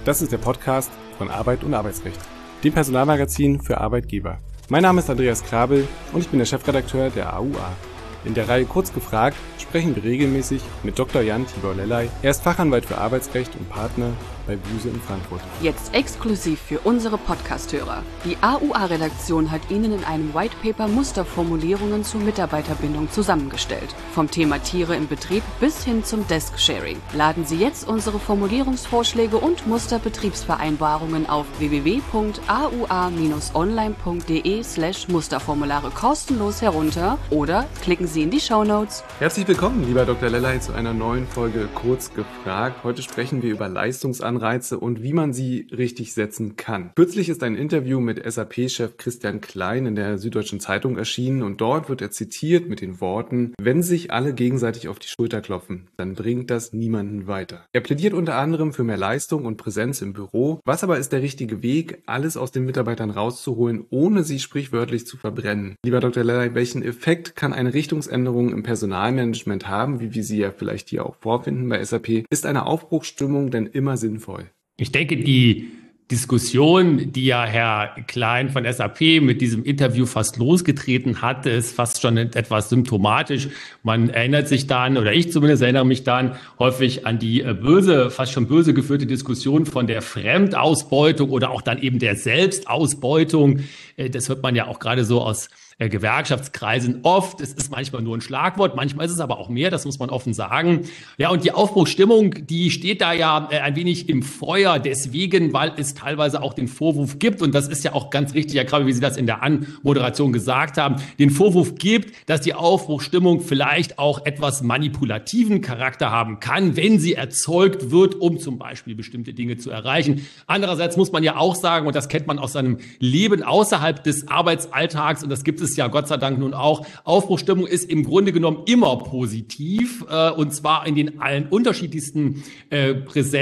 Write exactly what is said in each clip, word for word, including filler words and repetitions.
Das ist der Podcast von Arbeit und Arbeitsrecht, dem Personalmagazin für Arbeitgeber. Mein Name ist Andreas Krabel und ich bin der Chefredakteur der A U A. In der Reihe Kurz gefragt sprechen wir regelmäßig mit Doktor Jan Tibor Lellay. Er ist Fachanwalt für Arbeitsrecht und Partner bei Buse in Frankfurt. Jetzt exklusiv für unsere Podcast-Hörer. Die A U A-Redaktion hat Ihnen in einem Whitepaper Musterformulierungen zur Mitarbeiterbindung zusammengestellt. Vom Thema Tiere im Betrieb bis hin zum Desk-Sharing. Laden Sie jetzt unsere Formulierungsvorschläge und Musterbetriebsvereinbarungen auf w w w punkt a u a bindestrich online punkt d e slash Musterformulare kostenlos herunter oder klicken Sie in die Shownotes. Herzlich willkommen, lieber Doktor Lellay, zu einer neuen Folge Kurz gefragt. Heute sprechen wir über Leistungsanreize und wie man sie richtig setzen kann. Kürzlich ist ein Interview mit S A P-Chef Christian Klein in der Süddeutschen Zeitung erschienen und dort wird er zitiert mit den Worten: Wenn sich alle gegenseitig auf die Schulter klopfen, dann bringt das niemanden weiter. Er plädiert unter anderem für mehr Leistung und Präsenz im Büro. Was aber ist der richtige Weg, alles aus den Mitarbeitern rauszuholen, ohne sie sprichwörtlich zu verbrennen? Lieber Doktor Lellay, welchen Effekt kann eine Richtungsänderung im Personalmanagement haben, wie wir sie ja vielleicht hier auch vorfinden bei S A P? Ist eine Aufbruchsstimmung denn immer sinnvoll? Ich denke, die Diskussion, die ja Herr Klein von S A P mit diesem Interview fast losgetreten hat, ist fast schon etwas symptomatisch. Man erinnert sich dann, oder ich zumindest erinnere mich dann häufig an die böse, fast schon böse geführte Diskussion von der Fremdausbeutung oder auch dann eben der Selbstausbeutung. Das hört man ja auch gerade so aus Gewerkschaftskreisen oft. Es ist manchmal nur ein Schlagwort, manchmal ist es aber auch mehr, das muss man offen sagen. Ja, und die Aufbruchsstimmung, die steht da ja ein wenig im Feuer deswegen, weil es teilweise auch den Vorwurf gibt, und das ist ja auch ganz richtig, Herr Krabbe, wie Sie das in der Anmoderation gesagt haben, den Vorwurf gibt, dass die Aufbruchsstimmung vielleicht auch etwas manipulativen Charakter haben kann, wenn sie erzeugt wird, um zum Beispiel bestimmte Dinge zu erreichen. Andererseits muss man ja auch sagen, und das kennt man aus seinem Leben außerhalb des Arbeitsalltags, und das gibt es ja Gott sei Dank nun auch, Aufbruchsstimmung ist im Grunde genommen immer positiv, äh, und zwar in den allen unterschiedlichsten äh,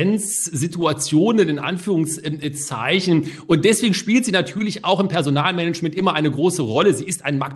Präsenzsituationen, in Anführungszeichen. Und deswegen spielt sie natürlich auch im Personalmanagement immer eine große Rolle. Sie ist ein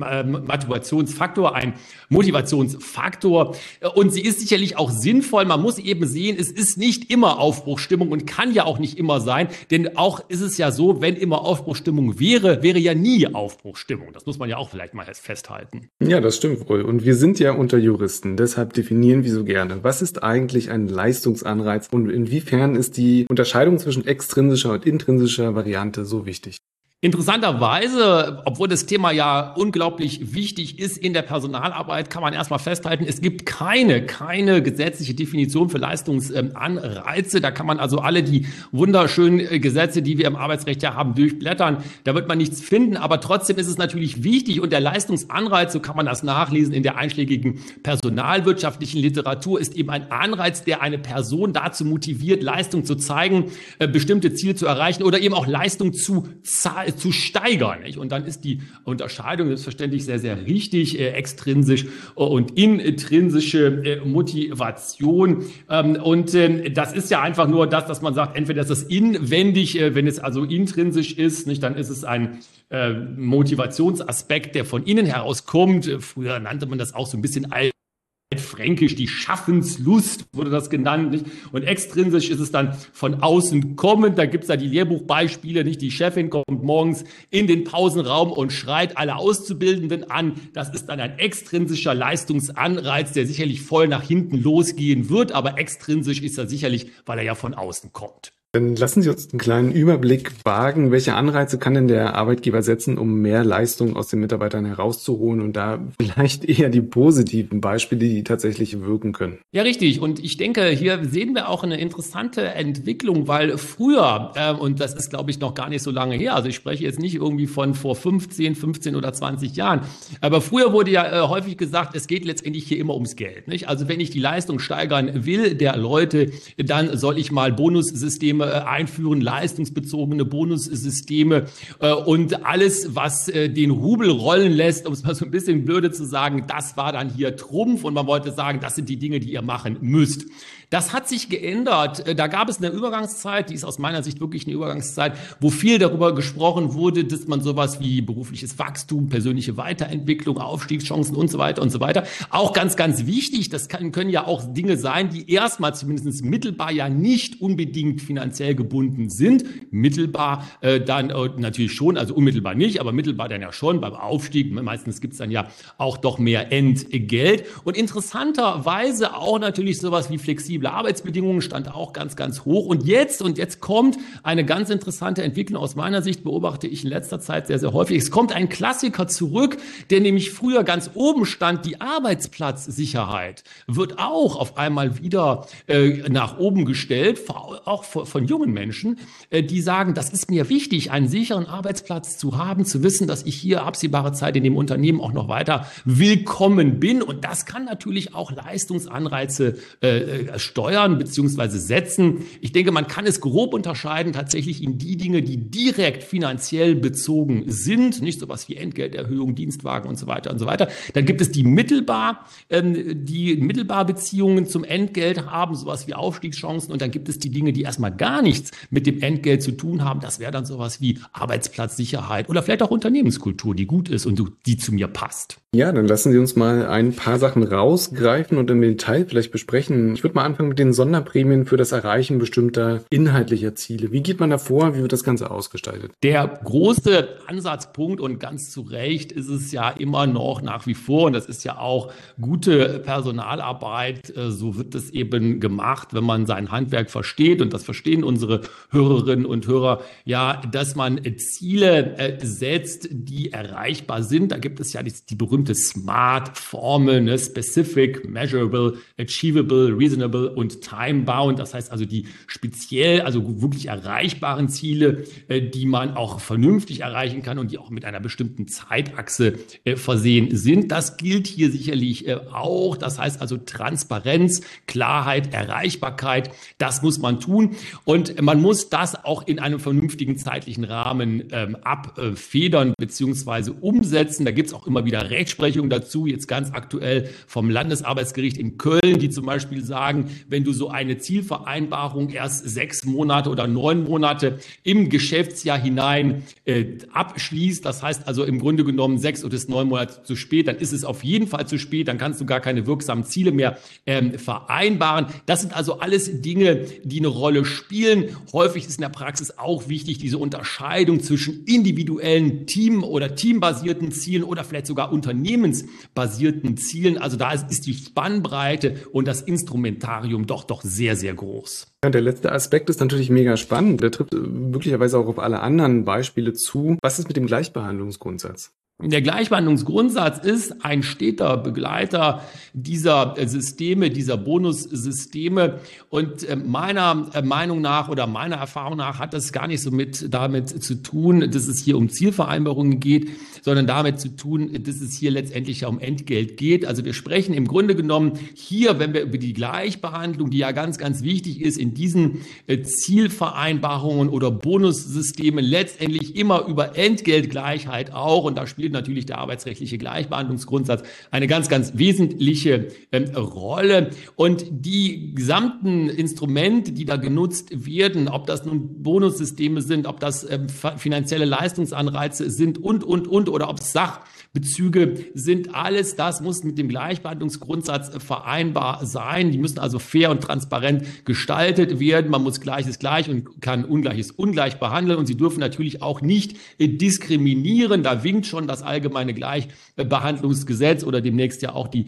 Motivationsfaktor, ein Motivationsfaktor, und sie ist sicherlich auch sinnvoll. Man muss eben sehen, es ist nicht immer Aufbruchsstimmung und kann ja auch nicht immer sein, denn auch ist es ja so, wenn immer Aufbruchsstimmung wäre, wäre ja nie Aufbruchsstimmung. Das muss man ja auch vielleicht mal festhalten. Ja, das stimmt wohl. Und wir sind ja unter Juristen, deshalb definieren wir so gerne. Was ist eigentlich ein Leistungsanreiz und inwiefern ist die Unterscheidung zwischen extrinsischer und intrinsischer Variante so wichtig? Interessanterweise, obwohl das Thema ja unglaublich wichtig ist in der Personalarbeit, kann man erstmal festhalten, es gibt keine, keine gesetzliche Definition für Leistungsanreize. Da kann man also alle die wunderschönen Gesetze, die wir im Arbeitsrecht ja haben, durchblättern. Da wird man nichts finden, aber trotzdem ist es natürlich wichtig, und der Leistungsanreiz, so kann man das nachlesen in der einschlägigen personalwirtschaftlichen Literatur, ist eben ein Anreiz, der eine Person dazu motiviert, Leistung zu zeigen, bestimmte Ziele zu erreichen oder eben auch Leistung zu zahlen, zu steigern. Nicht? Und dann ist die Unterscheidung selbstverständlich sehr, sehr richtig, äh, extrinsisch und intrinsische äh, Motivation. Ähm, und äh, das ist ja einfach nur das, dass man sagt, entweder ist das inwendig, äh, wenn es also intrinsisch ist, nicht, dann ist es ein äh, Motivationsaspekt, der von innen herauskommt. Früher nannte man das auch so ein bisschen alt. Fränkisch, die Schaffenslust wurde das genannt, nicht? Und extrinsisch ist es dann von außen kommend. Da gibt's da die Lehrbuchbeispiele, nicht? Die Chefin kommt morgens in den Pausenraum und schreit alle Auszubildenden an. Das ist dann ein extrinsischer Leistungsanreiz, der sicherlich voll nach hinten losgehen wird, aber extrinsisch ist er sicherlich, weil er ja von außen kommt. Dann lassen Sie uns einen kleinen Überblick wagen. Welche Anreize kann denn der Arbeitgeber setzen, um mehr Leistung aus den Mitarbeitern herauszuholen und da vielleicht eher die positiven Beispiele, die tatsächlich wirken können? Ja, richtig. Und ich denke, hier sehen wir auch eine interessante Entwicklung, weil früher, äh, und das ist, glaube ich, noch gar nicht so lange her, also ich spreche jetzt nicht irgendwie von vor fünfzehn, fünfzehn oder zwanzig Jahren, aber früher wurde ja äh, häufig gesagt, es geht letztendlich hier immer ums Geld, nicht? Also wenn ich die Leistung steigern will der Leute, dann soll ich mal Bonussysteme einführen, leistungsbezogene Bonussysteme äh, und alles, was äh, den Rubel rollen lässt, um es mal so ein bisschen blöde zu sagen, das war dann hier Trumpf und man wollte sagen, das sind die Dinge, die ihr machen müsst. Das hat sich geändert. Da gab es eine Übergangszeit, die ist aus meiner Sicht wirklich eine Übergangszeit, wo viel darüber gesprochen wurde, dass man sowas wie berufliches Wachstum, persönliche Weiterentwicklung, Aufstiegschancen und so weiter und so weiter. Auch ganz, ganz wichtig, das kann, können ja auch Dinge sein, die erstmal zumindest mittelbar ja nicht unbedingt finanziell finanziell gebunden sind. Mittelbar äh, dann äh, natürlich schon, also unmittelbar nicht, aber mittelbar dann ja schon beim Aufstieg. Meistens gibt es dann ja auch doch mehr Entgelt. Und interessanterweise auch natürlich sowas wie flexible Arbeitsbedingungen stand auch ganz, ganz hoch. Und jetzt, und jetzt kommt eine ganz interessante Entwicklung aus meiner Sicht, beobachte ich in letzter Zeit sehr, sehr häufig. Es kommt ein Klassiker zurück, der nämlich früher ganz oben stand, die Arbeitsplatzsicherheit wird auch auf einmal wieder äh, nach oben gestellt, auch von jungen Menschen, äh, die sagen, das ist mir wichtig, einen sicheren Arbeitsplatz zu haben, zu wissen, dass ich hier absehbare Zeit in dem Unternehmen auch noch weiter willkommen bin. Und das kann natürlich auch Leistungsanreize äh, steuern bzw. setzen. Ich denke, man kann es grob unterscheiden tatsächlich in die Dinge, die direkt finanziell bezogen sind, nicht sowas wie Entgelterhöhung, Dienstwagen und so weiter und so weiter. Dann gibt es die mittelbar, ähm, die mittelbar Beziehungen zum Entgelt haben, sowas wie Aufstiegschancen. Und dann gibt es die Dinge, die erstmal gar nichts mit dem Entgelt zu tun haben. Das wäre dann sowas wie Arbeitsplatzsicherheit oder vielleicht auch Unternehmenskultur, die gut ist und die zu mir passt. Ja, dann lassen Sie uns mal ein paar Sachen rausgreifen und im Detail vielleicht besprechen. Ich würde mal anfangen mit den Sonderprämien für das Erreichen bestimmter inhaltlicher Ziele. Wie geht man da vor? Wie wird das Ganze ausgestaltet? Der große Ansatzpunkt, und ganz zu Recht ist es ja immer noch nach wie vor, und das ist ja auch gute Personalarbeit, so wird es eben gemacht, wenn man sein Handwerk versteht, und das verstehen unsere Hörerinnen und Hörer, ja, dass man Ziele setzt, die erreichbar sind. Da gibt es ja die, die berühmte SMART-Formel, ne? Specific, Measurable, Achievable, Reasonable und Time-Bound. Das heißt also die speziell, also wirklich erreichbaren Ziele, die man auch vernünftig erreichen kann und die auch mit einer bestimmten Zeitachse versehen sind. Das gilt hier sicherlich auch. Das heißt also Transparenz, Klarheit, Erreichbarkeit, das muss man tun. Und man muss das auch in einem vernünftigen zeitlichen Rahmen ähm, abfedern bzw. umsetzen. Da gibt es auch immer wieder Rechtsprechung dazu, jetzt ganz aktuell vom Landesarbeitsgericht in Köln, die zum Beispiel sagen, wenn du so eine Zielvereinbarung erst sechs Monate oder neun Monate im Geschäftsjahr hinein äh, abschließt, das heißt also im Grunde genommen sechs oder neun Monate zu spät, dann ist es auf jeden Fall zu spät, dann kannst du gar keine wirksamen Ziele mehr ähm, vereinbaren. Das sind also alles Dinge, die eine Rolle spielen. Häufig ist in der Praxis auch wichtig, diese Unterscheidung zwischen individuellen Team- oder teambasierten Zielen oder vielleicht sogar unternehmensbasierten Zielen. Also da ist die Spannbreite und das Instrumentarium doch, doch sehr, sehr groß. Ja, der letzte Aspekt ist natürlich mega spannend. Der trifft möglicherweise auch auf alle anderen Beispiele zu. Was ist mit dem Gleichbehandlungsgrundsatz? Der Gleichbehandlungsgrundsatz ist ein steter Begleiter dieser Systeme, dieser Bonussysteme. Und meiner Meinung nach oder meiner Erfahrung nach hat das gar nicht so mit damit zu tun, dass es hier um Zielvereinbarungen geht, sondern damit zu tun, dass es hier letztendlich ja um Entgelt geht. Also wir sprechen im Grunde genommen hier, wenn wir über die Gleichbehandlung, die ja ganz, ganz wichtig ist, in diesen Zielvereinbarungen oder Bonussystemen letztendlich immer über Entgeltgleichheit auch. Und da spielt natürlich der arbeitsrechtliche Gleichbehandlungsgrundsatz eine ganz, ganz wesentliche ähm, Rolle. Und die gesamten Instrumente, die da genutzt werden, ob das nun Bonussysteme sind, ob das ähm, finanzielle Leistungsanreize sind und, und, und, oder ob es Sachbezüge sind, alles das muss mit dem Gleichbehandlungsgrundsatz vereinbar sein. Die müssen also fair und transparent gestaltet werden. Man muss Gleiches gleich und kann Ungleiches ungleich behandeln. Und sie dürfen natürlich auch nicht äh, diskriminieren. Da winkt schon das allgemeine Gleichbehandlungsgesetz oder demnächst ja auch die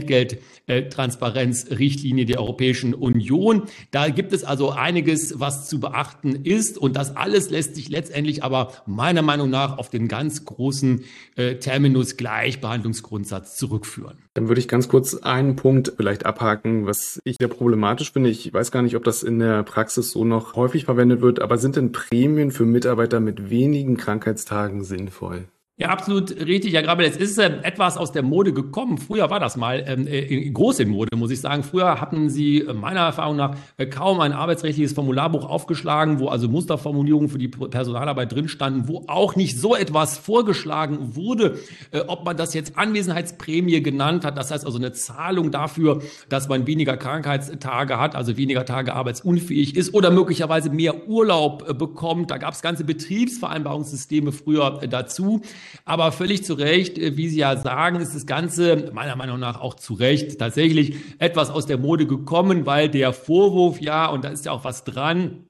Entgelttransparenzrichtlinie der Europäischen Union. Da gibt es also einiges, was zu beachten ist, und das alles lässt sich letztendlich aber meiner Meinung nach auf den ganz großen äh, Terminus Gleichbehandlungsgrundsatz zurückführen. Dann würde ich ganz kurz einen Punkt vielleicht abhaken, was ich sehr problematisch finde. Ich weiß gar nicht, ob das in der Praxis so noch häufig verwendet wird, aber sind denn Prämien für Mitarbeiter mit wenigen Krankheitstagen sinnvoll? Ja, absolut richtig, Herr Grabel. Es ist äh, etwas aus der Mode gekommen. Früher war das mal ähm, äh, groß in Mode, muss ich sagen. Früher hatten Sie äh, meiner Erfahrung nach äh, kaum ein arbeitsrechtliches Formularbuch aufgeschlagen, wo also Musterformulierungen für die Personalarbeit drin standen, wo auch nicht so etwas vorgeschlagen wurde, äh, ob man das jetzt Anwesenheitsprämie genannt hat. Das heißt also eine Zahlung dafür, dass man weniger Krankheitstage hat, also weniger Tage arbeitsunfähig ist oder möglicherweise mehr Urlaub äh, bekommt. Da gab es ganze Betriebsvereinbarungssysteme früher äh, dazu. Aber völlig zu Recht, wie Sie ja sagen, ist das Ganze meiner Meinung nach auch zu Recht tatsächlich etwas aus der Mode gekommen, weil der Vorwurf, ja, und da ist ja auch was dran,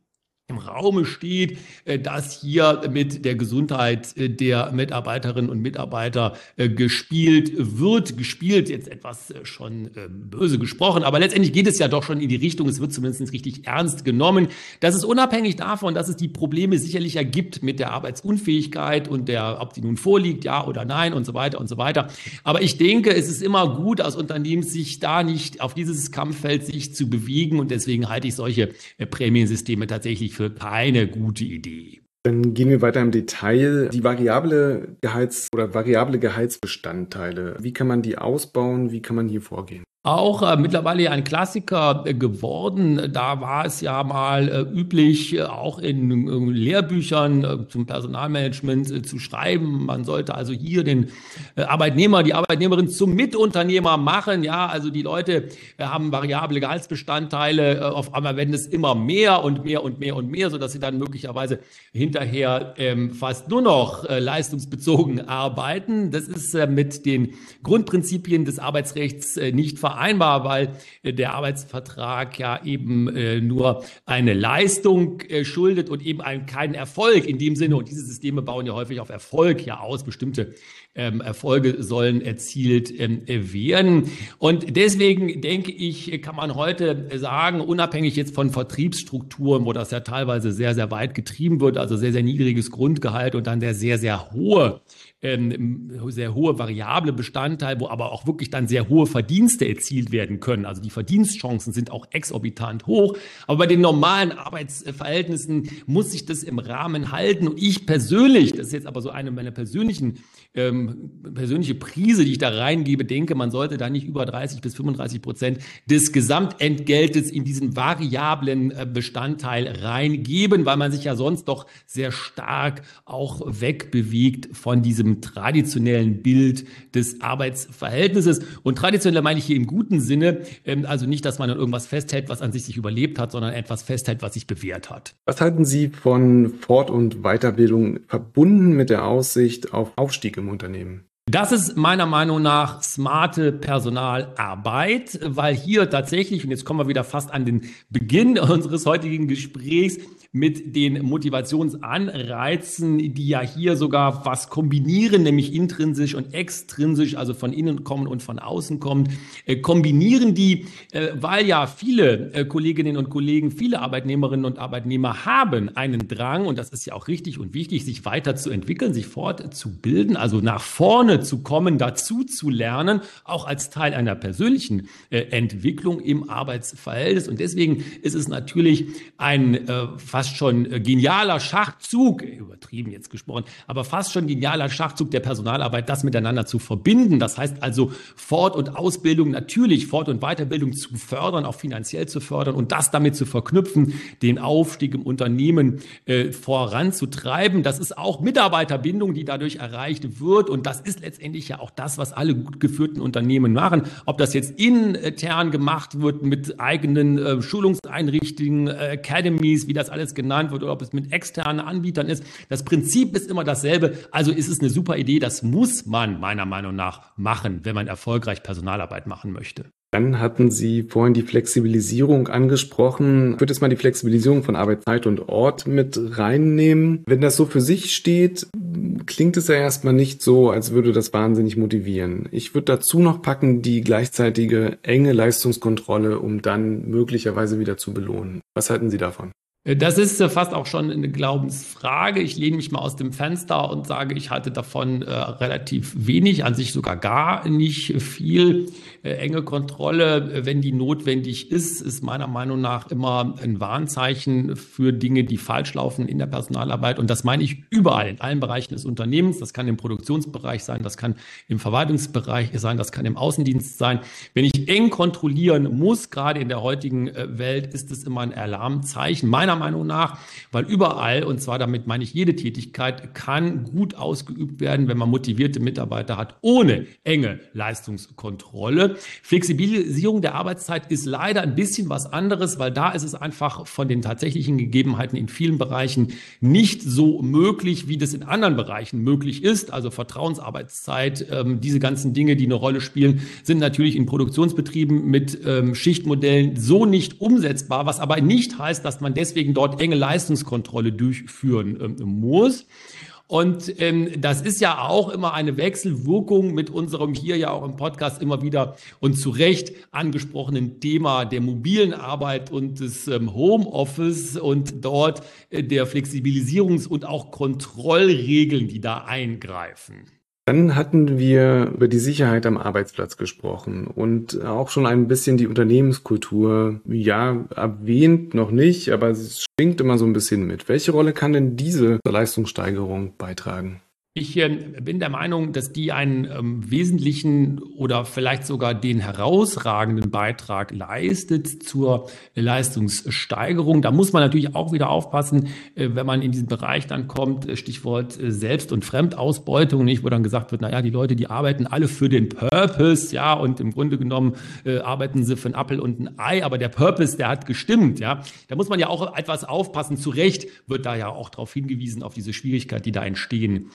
im Raume steht, dass hier mit der Gesundheit der Mitarbeiterinnen und Mitarbeiter gespielt wird. Gespielt, jetzt etwas schon böse gesprochen, aber letztendlich geht es ja doch schon in die Richtung, es wird zumindest richtig ernst genommen. Das ist unabhängig davon, dass es die Probleme sicherlich ergibt mit der Arbeitsunfähigkeit und der, ob die nun vorliegt, ja oder nein und so weiter und so weiter. Aber ich denke, es ist immer gut, als Unternehmen sich da nicht auf dieses Kampffeld sich zu bewegen und deswegen halte ich solche Prämiensysteme tatsächlich für keine gute Idee. Dann gehen wir weiter im Detail. Die variable Gehalts- oder variable Gehaltsbestandteile. Wie kann man die ausbauen? Wie kann man hier vorgehen? Auch äh, mittlerweile ein Klassiker äh, geworden. Da war es ja mal äh, üblich, äh, auch in äh, Lehrbüchern äh, zum Personalmanagement äh, zu schreiben. Man sollte also hier den äh, Arbeitnehmer, die Arbeitnehmerin zum Mitunternehmer machen. Ja, also die Leute äh, haben variable Gehaltsbestandteile. Äh, auf einmal werden es immer mehr und mehr und mehr und mehr, sodass sie dann möglicherweise hinterher ähm, fast nur noch äh, leistungsbezogen arbeiten. Das ist äh, mit den Grundprinzipien des Arbeitsrechts äh, nicht vereinbar. Vereinbar, weil äh, der Arbeitsvertrag ja eben äh, nur eine Leistung äh, schuldet und eben einen, keinen Erfolg in dem Sinne. Und diese Systeme bauen ja häufig auf Erfolg ja aus. Bestimmte ähm, Erfolge sollen erzielt ähm, werden. Und deswegen denke ich, kann man heute sagen, unabhängig jetzt von Vertriebsstrukturen, wo das ja teilweise sehr, sehr weit getrieben wird, also sehr, sehr niedriges Grundgehalt und dann der sehr, sehr hohe Ähm, sehr hohe variable Bestandteil, wo aber auch wirklich dann sehr hohe Verdienste erzielt werden können. Also die Verdienstchancen sind auch exorbitant hoch. Aber bei den normalen Arbeitsverhältnissen muss sich das im Rahmen halten. Und ich persönlich, das ist jetzt aber so eine meiner persönlichen ähm, persönliche Prise, die ich da reingebe, denke, man sollte da nicht über dreißig bis fünfunddreißig Prozent des Gesamtentgeltes in diesen variablen äh, Bestandteil reingeben, weil man sich ja sonst doch sehr stark auch wegbewegt von diesem traditionellen Bild des Arbeitsverhältnisses. Und traditionell meine ich hier im guten Sinne, ähm, also nicht, dass man an irgendwas festhält, was an sich sich überlebt hat, sondern etwas festhält, was sich bewährt hat. Was halten Sie von Fort- und Weiterbildung verbunden mit der Aussicht auf Aufstieg im Unternehmen? Das ist meiner Meinung nach smarte Personalarbeit, weil hier tatsächlich, und jetzt kommen wir wieder fast an den Beginn unseres heutigen Gesprächs, mit den Motivationsanreizen, die ja hier sogar was kombinieren, nämlich intrinsisch und extrinsisch, also von innen kommen und von außen kommen, äh, kombinieren die, äh, weil ja viele äh, Kolleginnen und Kollegen, viele Arbeitnehmerinnen und Arbeitnehmer haben einen Drang, und das ist ja auch richtig und wichtig, sich weiterzuentwickeln, sich fortzubilden, also nach vorne zu kommen, dazu zu lernen, auch als Teil einer persönlichen äh, Entwicklung im Arbeitsverhältnis. Und deswegen ist es natürlich ein äh, fast schon äh, genialer Schachzug, übertrieben jetzt gesprochen, aber fast schon genialer Schachzug der Personalarbeit, das miteinander zu verbinden. Das heißt also Fort- und Ausbildung, natürlich Fort- und Weiterbildung zu fördern, auch finanziell zu fördern und das damit zu verknüpfen, den Aufstieg im Unternehmen äh, voranzutreiben. Das ist auch Mitarbeiterbindung, die dadurch erreicht wird, und das ist letztendlich ja auch das, was alle gut geführten Unternehmen machen. Ob das jetzt intern gemacht wird mit eigenen äh, Schulungseinrichtungen, äh, Academies, wie das alles genannt wird, oder ob es mit externen Anbietern ist. Das Prinzip ist immer dasselbe. Also ist es eine super Idee. Das muss man meiner Meinung nach machen, wenn man erfolgreich Personalarbeit machen möchte. Dann hatten Sie vorhin die Flexibilisierung angesprochen. Ich würde jetzt mal die Flexibilisierung von Arbeitszeit und Ort mit reinnehmen. Wenn das so für sich steht, klingt es ja erstmal nicht so, als würde das wahnsinnig motivieren. Ich würde dazu noch packen die gleichzeitige enge Leistungskontrolle, um dann möglicherweise wieder zu belohnen. Was halten Sie davon? Das ist fast auch schon eine Glaubensfrage. Ich lehne mich mal aus dem Fenster und sage, ich halte davon äh, relativ wenig, an sich sogar gar nicht viel. Äh, enge Kontrolle, wenn die notwendig ist, ist meiner Meinung nach immer ein Warnzeichen für Dinge, die falsch laufen in der Personalarbeit. Und das meine ich überall, in allen Bereichen des Unternehmens. Das kann im Produktionsbereich sein, das kann im Verwaltungsbereich sein, das kann im Außendienst sein. Wenn ich eng kontrollieren muss, gerade in der heutigen äh, Welt, ist es immer ein Alarmzeichen. Meiner Meinung nach, weil überall, und zwar damit meine ich jede Tätigkeit, kann gut ausgeübt werden, wenn man motivierte Mitarbeiter hat, ohne enge Leistungskontrolle. Flexibilisierung der Arbeitszeit ist leider ein bisschen was anderes, weil da ist es einfach von den tatsächlichen Gegebenheiten in vielen Bereichen nicht so möglich, wie das in anderen Bereichen möglich ist. Also Vertrauensarbeitszeit, ähm, diese ganzen Dinge, die eine Rolle spielen, sind natürlich in Produktionsbetrieben mit ähm, Schichtmodellen so nicht umsetzbar, was aber nicht heißt, dass man deswegen deswegen dort enge Leistungskontrolle durchführen ähm, muss. Und ähm, das ist ja auch immer eine Wechselwirkung mit unserem hier ja auch im Podcast immer wieder und zu Recht angesprochenen Thema der mobilen Arbeit und des ähm, Homeoffice und dort äh, der Flexibilisierungs- und auch Kontrollregeln, die da eingreifen. Dann hatten wir über die Sicherheit am Arbeitsplatz gesprochen und auch schon ein bisschen die Unternehmenskultur, ja, erwähnt noch nicht, aber es schwingt immer so ein bisschen mit. Welche Rolle kann denn diese Leistungssteigerung beitragen? Ich äh, bin der Meinung, dass die einen ähm, wesentlichen oder vielleicht sogar den herausragenden Beitrag leistet zur Leistungssteigerung. Da muss man natürlich auch wieder aufpassen, äh, wenn man in diesen Bereich dann kommt, Stichwort äh, Selbst- und Fremdausbeutung, nicht, wo dann gesagt wird, naja, die Leute, die arbeiten alle für den Purpose, ja, und im Grunde genommen äh, arbeiten sie für ein Apfel und ein Ei, aber der Purpose, der hat gestimmt, ja. Da muss man ja auch etwas aufpassen. Zu Recht wird da ja auch darauf hingewiesen, auf diese Schwierigkeit, die da entstehen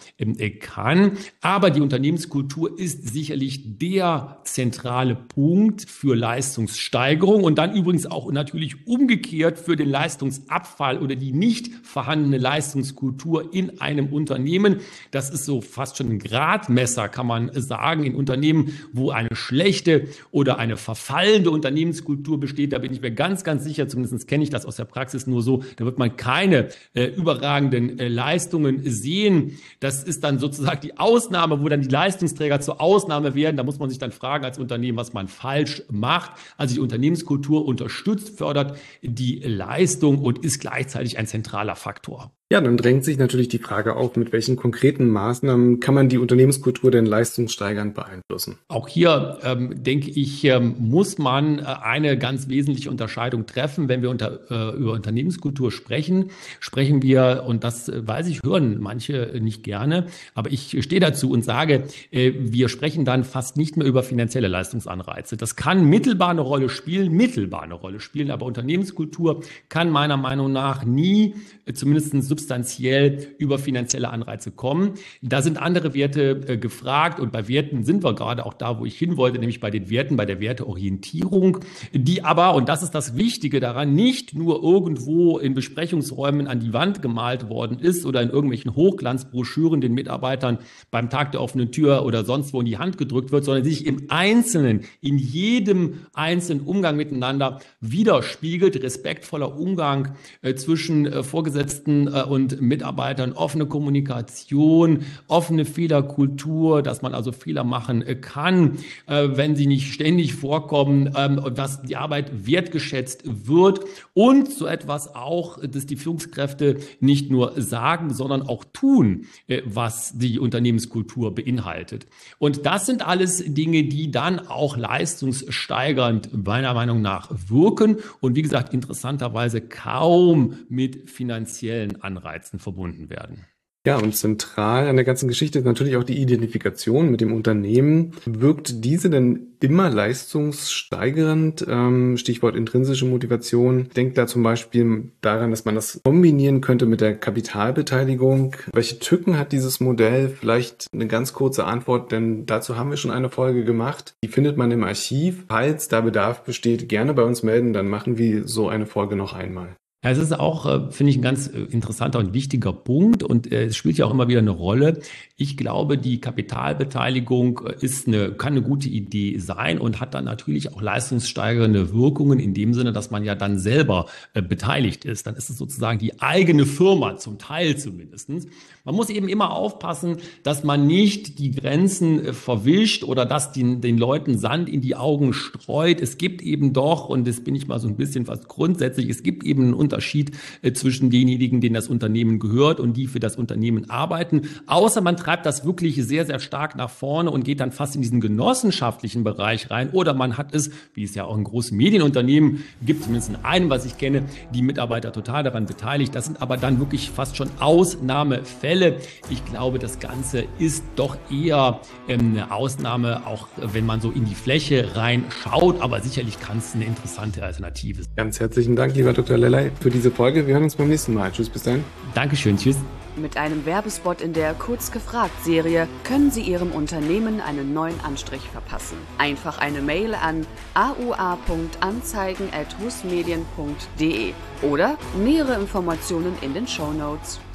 kann. Aber die Unternehmenskultur ist sicherlich der zentrale Punkt für Leistungssteigerung und dann übrigens auch natürlich umgekehrt für den Leistungsabfall oder die nicht vorhandene Leistungskultur in einem Unternehmen. Das ist so fast schon ein Gradmesser, kann man sagen, in Unternehmen, wo eine schlechte oder eine verfallende Unternehmenskultur besteht. Da bin ich mir ganz, ganz sicher, zumindest kenne ich das aus der Praxis nur so, da wird man keine äh, überragenden äh, Leistungen sehen. Das ist dann sozusagen die Ausnahme, wo dann die Leistungsträger zur Ausnahme werden. Da muss man sich dann fragen als Unternehmen, was man falsch macht. Also die Unternehmenskultur unterstützt, fördert die Leistung und ist gleichzeitig ein zentraler Faktor. Ja, dann drängt sich natürlich die Frage auf, mit welchen konkreten Maßnahmen kann man die Unternehmenskultur denn leistungssteigernd beeinflussen? Auch hier, ähm, denke ich, ähm, muss man äh, eine ganz wesentliche Unterscheidung treffen. Wenn wir unter, äh, über Unternehmenskultur sprechen, sprechen wir, und das äh, weiß ich, hören manche nicht gerne, aber ich stehe dazu und sage, äh, wir sprechen dann fast nicht mehr über finanzielle Leistungsanreize. Das kann mittelbar eine Rolle spielen, mittelbar eine Rolle spielen, aber Unternehmenskultur kann meiner Meinung nach nie, äh, zumindest substanziell über finanzielle Anreize kommen. Da sind andere Werte äh, gefragt und bei Werten sind wir gerade auch da, wo ich hin wollte, nämlich bei den Werten, bei der Werteorientierung, die aber, und das ist das Wichtige daran, nicht nur irgendwo in Besprechungsräumen an die Wand gemalt worden ist oder in irgendwelchen Hochglanzbroschüren den Mitarbeitern beim Tag der offenen Tür oder sonst wo in die Hand gedrückt wird, sondern sich im Einzelnen, in jedem einzelnen Umgang miteinander widerspiegelt. Respektvoller Umgang äh, zwischen äh, Vorgesetzten äh, und Mitarbeitern, offene Kommunikation, offene Fehlerkultur, dass man also Fehler machen kann, äh, wenn sie nicht ständig vorkommen, ähm, dass die Arbeit wertgeschätzt wird und so etwas auch, dass die Führungskräfte nicht nur sagen, sondern auch tun, äh, was die Unternehmenskultur beinhaltet. Und das sind alles Dinge, die dann auch leistungssteigernd meiner Meinung nach wirken und wie gesagt interessanterweise kaum mit finanziellen Anreizen verbunden werden. Ja, und zentral an der ganzen Geschichte ist natürlich auch die Identifikation mit dem Unternehmen. Wirkt diese denn immer leistungssteigernd? Ähm, Stichwort intrinsische Motivation. Ich denke da zum Beispiel daran, dass man das kombinieren könnte mit der Kapitalbeteiligung. Welche Tücken hat dieses Modell? Vielleicht eine ganz kurze Antwort, denn dazu haben wir schon eine Folge gemacht. Die findet man im Archiv. Falls da Bedarf besteht, gerne bei uns melden, dann machen wir so eine Folge noch einmal. Ja, es ist auch, finde ich, ein ganz interessanter und wichtiger Punkt und es spielt ja auch immer wieder eine Rolle. Ich glaube, die Kapitalbeteiligung ist eine, kann eine gute Idee sein und hat dann natürlich auch leistungssteigernde Wirkungen in dem Sinne, dass man ja dann selber äh, beteiligt ist. Dann ist es sozusagen die eigene Firma, zum Teil zumindest. Man muss eben immer aufpassen, dass man nicht die Grenzen äh, verwischt oder dass die, den Leuten Sand in die Augen streut. Es gibt eben doch, und das bin ich mal so ein bisschen fast grundsätzlich, es gibt eben einen Unterschied äh, zwischen denjenigen, denen das Unternehmen gehört und die für das Unternehmen arbeiten. Außer man treibt das wirklich sehr, sehr stark nach vorne und geht dann fast in diesen genossenschaftlichen Bereich rein. Oder man hat es, wie es ja auch in großen Medienunternehmen gibt, zumindest in einem, was ich kenne, die Mitarbeiter total daran beteiligt. Das sind aber dann wirklich fast schon Ausnahmefälle. Ich glaube, das Ganze ist doch eher ähm, eine Ausnahme, auch wenn man so in die Fläche reinschaut. Aber sicherlich kann es eine interessante Alternative sein. Ganz herzlichen Dank, lieber Doktor Lellay. für diese Folge. Wir hören uns beim nächsten Mal. Tschüss, bis dann. Dankeschön, tschüss. Mit einem Werbespot in der Kurz gefragt Serie können Sie Ihrem Unternehmen einen neuen Anstrich verpassen. Einfach eine Mail an a u a punkt anzeigen at husmedien punkt de oder nähere Informationen in den Shownotes.